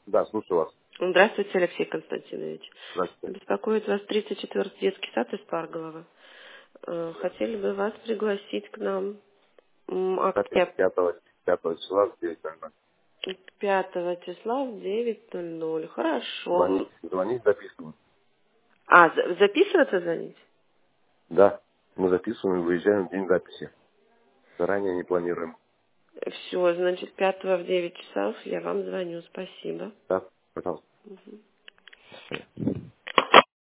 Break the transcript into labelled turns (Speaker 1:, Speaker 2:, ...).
Speaker 1: Да, слушаю вас.
Speaker 2: Здравствуйте, Алексей Константинович.
Speaker 1: Здравствуйте.
Speaker 2: Беспокоит вас 34-й детский сад из Парголова. Хотели бы вас пригласить к нам
Speaker 1: Запись
Speaker 2: октября
Speaker 1: 5 числа в 9:00.
Speaker 2: 5 числа в 9:00. Хорошо.
Speaker 1: Звонить, записывать.
Speaker 2: Записываться звонить?
Speaker 1: Да, мы записываем и выезжаем в день записи. Заранее не планируем.
Speaker 2: Все, значит, 5 в 9 часов я вам звоню. Спасибо.
Speaker 1: Да, пожалуйста.